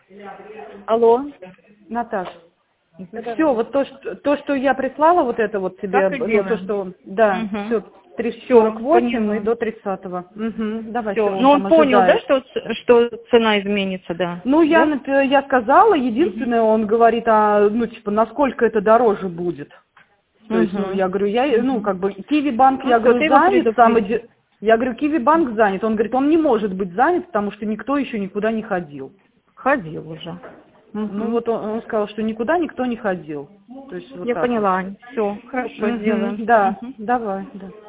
Алло. Наташ. Да-да. Все, вот то, что я прислала, вот это вот тебе, Так и ну, делаем. то, что, да, Угу. все, Всё, 348 и поняла. до 30-го. Угу, давай, Все. все, он Ну он там понял, да, ожидает. что цена изменится, да? Ну, Да? я сказала, Угу. единственное, он говорит, ну, типа, насколько это дороже будет. То есть, ну, Угу. я говорю, ну, Угу. как бы, Киви-банк, Ну я все, говорю, ты его занят, предупреди. я говорю, Киви-банк занят. Он говорит, он не может быть занят, потому что никто еще никуда не ходил. Ходил уже. Ну, Угу. вот он сказал, что никуда никто не ходил. То есть, вот Я так вот. поняла, Ань. Все, хорошо, сделаем. Да, Угу. давай, да.